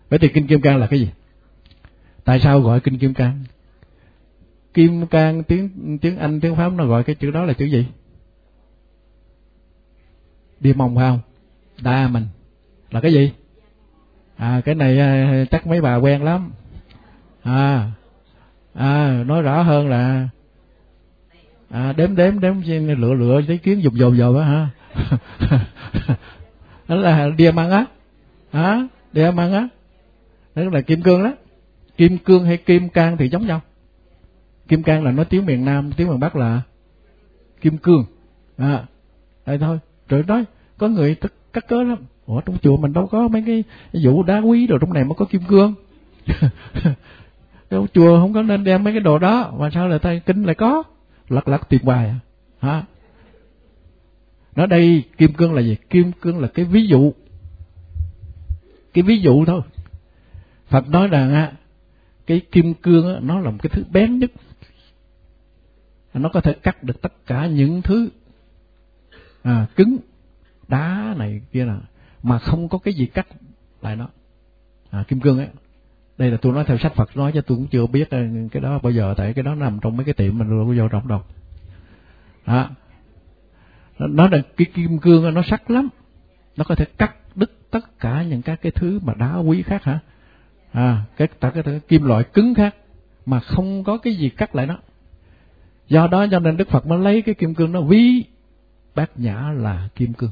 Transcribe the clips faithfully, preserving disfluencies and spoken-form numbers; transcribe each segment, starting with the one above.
Vậy thì kinh Kim Cang là cái gì? Tại sao gọi kinh Kim Cang? Kim Cang tiếng tiếng Anh, tiếng Pháp nó gọi cái chữ đó là chữ gì? Diamond phải không? Diamond là cái gì? À cái này chắc mấy bà quen lắm. À, à nói rõ hơn là à, đếm đếm đếm lựa lựa giấy kiến dục dồn dồn á hả? Đó là diamond á, hả? Diamond á, đó là kim cương đó. Kim cương hay kim cang thì giống nhau. Kim cang là nói tiếng miền Nam, tiếng miền Bắc là kim cương. À, đây thôi. Rồi nói có người cắt, cắt cớ lắm. Ủa trong chùa mình đâu có mấy cái vụ đá quý rồi, trong này mới có kim cương. Trong chùa không có nên đem mấy cái đồ đó, mà sao lại tay kinh lại có? Lật lật tìm hoài à? Hả? Nói đây kim cương là gì? Kim cương là cái ví dụ, cái ví dụ thôi. Phật nói rằng á, cái kim cương á, nó là một cái thứ bén nhất, nó có thể cắt được tất cả những thứ à, cứng, đá này kia là mà không có cái gì cắt lại nó. À, kim cương ấy, đây là tôi nói theo sách Phật nói, chứ tôi cũng chưa biết cái đó bao giờ, tại cái đó nằm trong mấy cái tiệm mình rồi, vô trong đâu. À, nó là cái kim cương nó sắc lắm, nó có thể cắt đứt tất cả những các cái thứ mà đá quý khác hả? À, cái tất cả cái kim loại cứng khác mà không có cái gì cắt lại nó. Do đó cho nên Đức Phật mới lấy cái kim cương nó ví Bát Nhã là kim cương.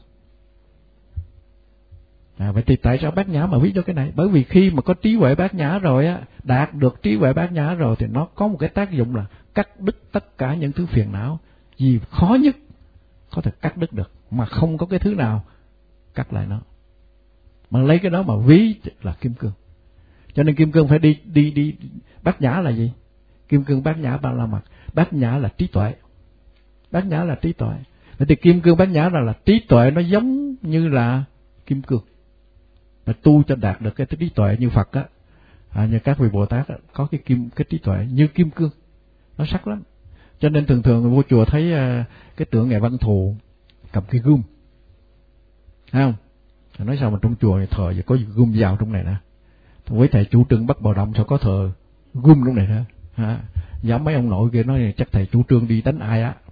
À, vậy thì tại sao Bát Nhã mà ví cho cái này? Bởi vì khi mà có trí huệ Bát Nhã rồi á, đạt được trí huệ Bát Nhã rồi thì nó có một cái tác dụng là cắt đứt tất cả những thứ phiền não, gì khó nhất có thể cắt đứt được, mà không có cái thứ nào cắt lại nó. Mà lấy cái đó mà ví là kim cương. Cho nên kim cương phải đi đi đi Bát Nhã là gì? Kim cương Bát Nhã Ba La Mật. Bát Nhã là trí tuệ. Bát Nhã là trí tuệ. Vậy thì kim cương Bát Nhã là là trí tuệ, nó giống như là kim cương. Mà tu cho đạt được cái trí tuệ như Phật á, à, như các vị Bồ Tát á, có cái kim cái trí tuệ như kim cương, nó sắc lắm. Cho nên thường thường vô chùa thấy uh, cái tượng Ngài Văn Thù cầm cái gươm, thấy không? Nói sao mà trong chùa này thờ có gươm vào trong này nè. Với thầy chủ trương Bắc Bào Động sao có thờ gươm trong này nữa? Hả? Dám mấy ông nội kia nói chắc thầy chủ trương đi đánh ai á.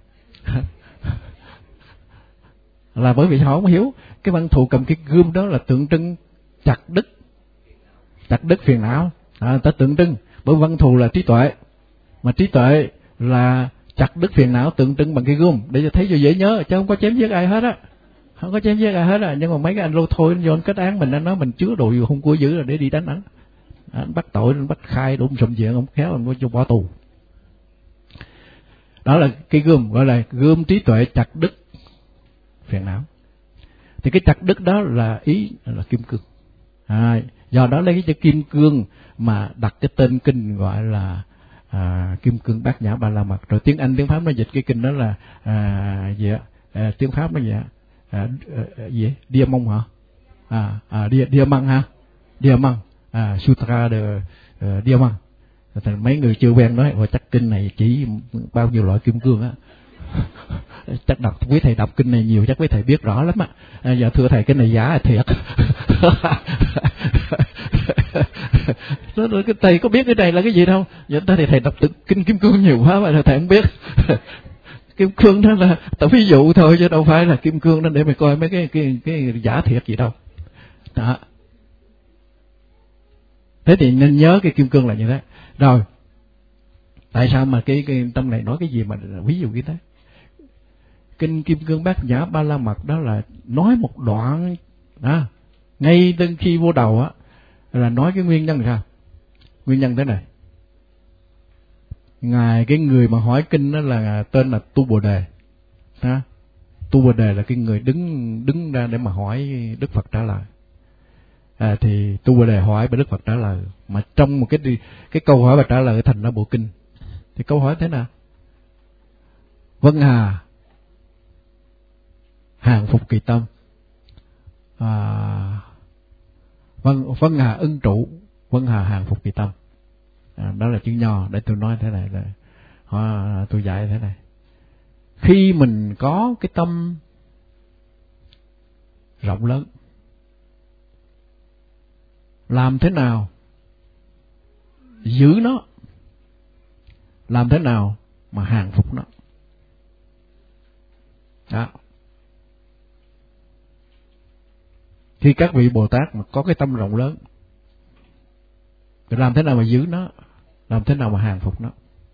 Là bởi vì họ không hiểu cái Văn Thù cầm cái gươm đó là tượng trưng chặt đứt, chặt đứt phiền não. À, ta tượng trưng bởi Văn Thù là trí tuệ, mà trí tuệ là chặt đứt phiền não, tượng trưng bằng cái gươm để cho thấy cho dễ nhớ, chứ không có chém giết ai hết á, không có chém giết ai hết á. Nhưng mà mấy cái anh lô thôi vô anh kết án mình, anh nói mình chứa đồ hung của dữ rồi để đi đánh ảnh, anh bắt tội, anh bắt khai đụng sụm diện, không khéo anh có cho bỏ tù. Đó là cái gươm, gọi là gươm trí tuệ chặt đứt phiền não. Thì cái chặt đứt đó là ý là kim cương. À, do đó lấy cái chữ kim cương mà đặt cái tên kinh gọi là à, kim cương Bát Nhã Ba La Mật. Rồi tiếng Anh tiếng Pháp nó dịch cái kinh đó là à, gì ạ? À, tiếng Pháp nó gì ạ? À, à, gì? Diamond hả? À, à Diamond ha? Diamond. À, Sutra de uh, Diamond. Rồi mấy người chưa quen nói, ôi chắc kinh này chỉ bao nhiêu loại kim cương á. Chắc đọc quý thầy đọc kinh này nhiều chắc quý thầy biết rõ lắm á. À, giờ thưa thầy cái này giả là thiệt. Nó nói cái thầy có biết cái này là cái gì đâu. Giờ thầy thầy đọc tự kinh kim cương nhiều quá mà thầy không biết. Kim cương đó là tao ví dụ thôi chứ đâu phải là kim cương đó để mày coi mấy cái cái cái giả thiệt gì đâu. Đó. Thế thì nên nhớ cái kim cương là như thế. Rồi. Tại sao mà cái, cái trong này nói cái gì mà ví dụ như thế? Kinh Kim Cương Bát Nhã Ba La Mật đó là nói một đoạn à, ngay từ khi vô đầu á là nói cái nguyên nhân sao? Nguyên nhân thế này. Ngài cái người mà hỏi kinh đó là tên là Tu Bồ Đề. Ha? Tu Bồ Đề là cái người đứng đứng ra để mà hỏi Đức Phật trả lời. À, thì Tu Bồ Đề hỏi và Đức Phật trả lời, mà trong một cái cái câu hỏi và trả lời thành ra bộ kinh. Thì câu hỏi thế nào? Vân Hà hàng phục kỳ tâm, à, Vân Vân Hà ưng trụ, Vân Hà hàng phục kỳ tâm. À, đó là chữ nho. Để tôi nói thế này là à, tôi dạy thế này. Khi mình có cái tâm rộng lớn, làm thế nào giữ nó, làm thế nào mà hàng phục nó. Đó. Khi các vị Bồ Tát mà có cái tâm rộng lớn, làm thế nào mà giữ nó, làm thế nào mà hàng phục nó.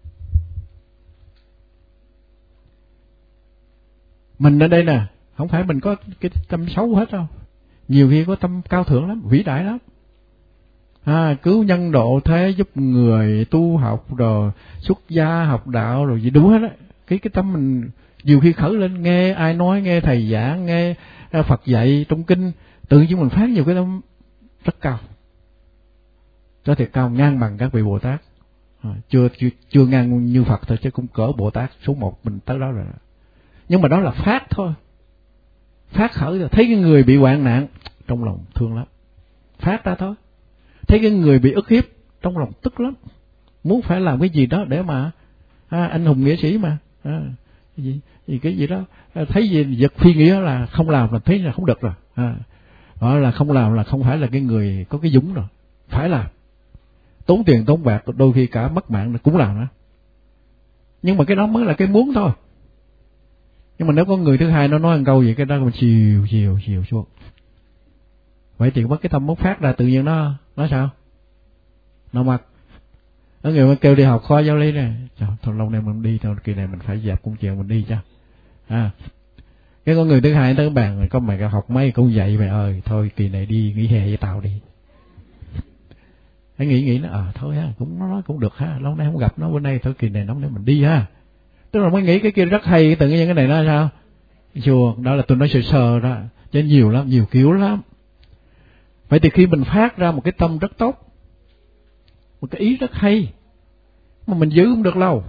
Mình ở đây nè, không phải mình có cái tâm xấu hết đâu. Nhiều khi có tâm cao thượng lắm, vĩ đại lắm. À, cứu nhân độ thế, giúp người tu học, rồi xuất gia học đạo, rồi gì đủ hết á. Cái cái tâm mình nhiều khi khởi lên, nghe ai nói, nghe thầy giảng, nghe Phật dạy trong kinh, tự nhiên mình phát nhiều cái tâm rất cao. Cho thiệt cao, ngang bằng các vị Bồ Tát. À, chưa, chưa chưa ngang như Phật thôi, chứ cũng cỡ Bồ Tát số một mình tới đó rồi. Nhưng mà đó là phát thôi. Phát khởi rồi, thấy cái người bị hoạn nạn, trong lòng thương lắm. Phát ra thôi. Thấy cái người bị ức hiếp, trong lòng tức lắm. Muốn phải làm cái gì đó để mà à, anh hùng nghĩa sĩ mà. À, gì, gì cái gì đó, à, thấy gì vật phi nghĩa là không làm là thấy là không được rồi. À, đó là không làm là không phải là cái người có cái dũng rồi. Phải làm. Tốn tiền tốn bạc, đôi khi cả mất mạng cũng làm đó. Nhưng mà cái đó mới là cái muốn thôi. Nhưng mà nếu có người thứ hai nó nói một câu gì, cái đó mình chiều chiều chiều xuống. Vậy thì mất cái tâm mất phát ra, tự nhiên nó nó sao? Nó mặc. Nó người mà kêu đi học kho giáo lý này, trời, thôi lâu nay mình đi thôi, kỳ này mình phải dẹp công chuyện mình đi chứ. À, cái con người thứ hai tới bàn, có mày học mấy cũng dạy mày ơi, thôi kỳ này đi nghỉ hè với tao đi. Hãy nghĩ nghĩ nó, à thôi ha, cũng nó nói cũng được ha, lâu nay không gặp nó, bữa nay thôi kỳ này nóng để mình đi ha. Tức là mới nghĩ cái kia rất hay, tự nhiên cái này nó sao? Chùa, đó là tôi nói sơ sơ đó, chứ nhiều lắm, nhiều kiểu lắm. Vậy thì khi mình phát ra một cái tâm rất tốt, một cái ý rất hay, mà mình giữ không được lâu.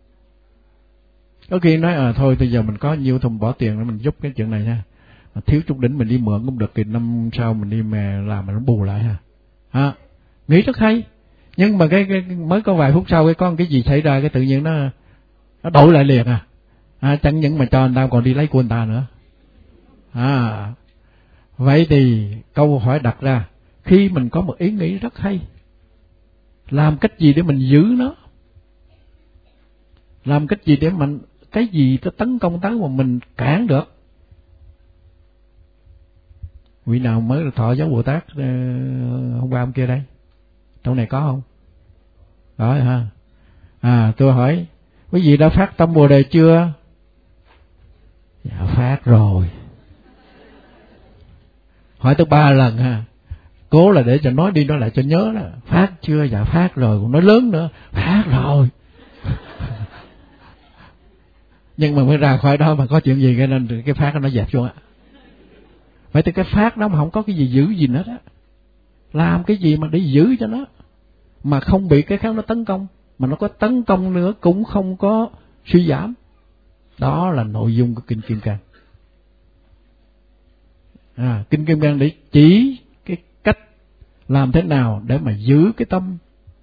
Có khi nói, à thôi bây giờ mình có nhiều thùng bỏ tiền để mình giúp cái chuyện này nha. Mà thiếu chút đỉnh mình đi mượn cũng được, kỳ năm sau mình đi mà làm mà nó bù lại ha. À, nghĩ rất hay. Nhưng mà cái, cái mới có vài phút sau cái con cái gì xảy ra, cái tự nhiên nó nó đổi lại liền à. À, chẳng những mà cho người ta còn đi lấy của người ta nữa. À, vậy thì câu hỏi đặt ra, khi mình có một ý nghĩ rất hay, làm cách gì để mình giữ nó? Làm cách gì để mình, cái gì nó tấn công tới mà mình cản được? Vị nào mới thọ giáo Bồ Tát uh, hôm qua hôm kia đây? Trong này có không? Đó ha. À, tôi hỏi, quý vị đã phát tâm Bồ Đề chưa? Dạ phát rồi. Hỏi tới ba lần ha. Cố là để cho nói đi nói lại cho nhớ đó. Phát chưa? Dạ phát rồi. Còn nói lớn nữa, phát rồi. Nhưng mà mới ra khỏi đó mà có chuyện gì cái nên cái phát nó dẹp xuống ạ. Vậy thì cái phát đó mà không có cái gì giữ gì hết á. Làm cái gì mà để giữ cho nó, mà không bị cái khác nó tấn công, mà nó có tấn công nữa cũng không có suy giảm. Đó là nội dung của Kinh Kim Cang. À, Kinh Kim Cang để chỉ cái cách làm thế nào để mà giữ cái tâm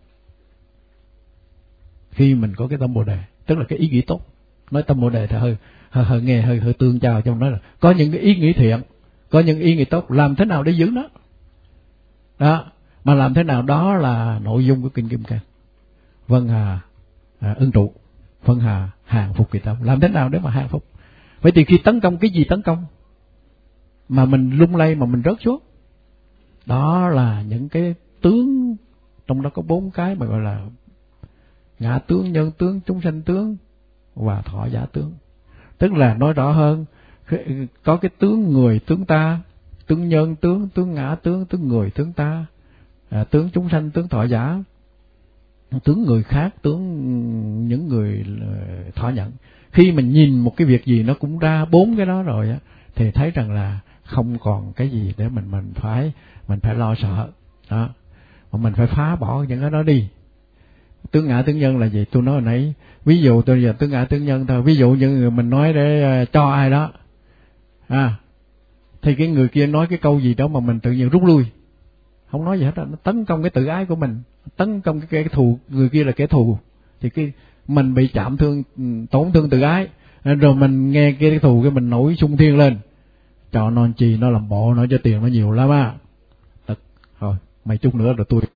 khi mình có cái tâm Bồ Đề, tức là cái ý nghĩ tốt. Nói tâm Bồ Đề thì hơi hơi, hơi nghe hơi hơi tương chào, trong đó là có những cái ý nghĩ thiện, có những ý nghĩ tốt, làm thế nào để giữ nó. Đó, mà làm thế nào đó là nội dung của Kinh Kim Cang. Vân hà à, ưng trụ, vân hà hàng phục kỳ tâm, làm thế nào để mà hàng phục. Vậy thì khi tấn công, cái gì tấn công mà mình lung lay mà mình rớt xuống, đó là những cái tướng, trong đó có bốn cái mà gọi là ngã tướng, nhân tướng, chúng sanh tướng và thọ giả tướng. Tức là nói rõ hơn, có cái tướng người tướng ta, tướng nhân tướng, tướng ngã tướng, tướng người tướng ta, à, tướng chúng sanh, tướng thọ giả, tướng người khác, tướng những người thọ nhận. Khi mình nhìn một cái việc gì nó cũng ra bốn cái đó rồi á, thì thấy rằng là không còn cái gì để mình mình phải mình phải lo sợ đó, mà mình phải phá bỏ những cái đó đi. Tướng ngã tướng nhân là gì? Tôi nói hồi nãy, ví dụ tôi giờ tướng ngã tướng nhân thôi. Ví dụ như người mình nói để uh, cho ai đó, à, thì cái người kia nói cái câu gì đó mà mình tự nhiên rút lui, không nói gì hết đó, nó tấn công cái tự ái của mình, tấn công cái, cái, cái thù, người kia là kẻ thù, thì cái mình bị chạm thương, tổn thương tự ái, rồi mình nghe cái thù cái mình nổi xung thiên lên, cho non chi nó làm bộ, nó cho tiền nó nhiều lắm á, thôi mày chút nữa rồi tôi